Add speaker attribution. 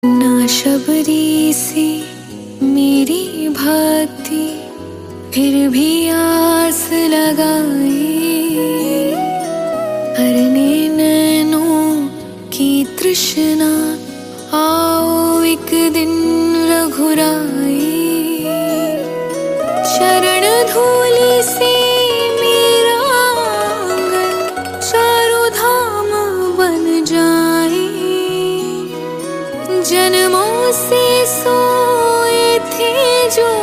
Speaker 1: ना शबरी सी मेरी भक्ति, फिर भी आस लगाई, हरने नैनों की तृष्णा, आओ एक दिन रघुराई। चरण धूलि से मेरा आंगन, चारों धाम बन जाए, जन्मों से सोए थे जो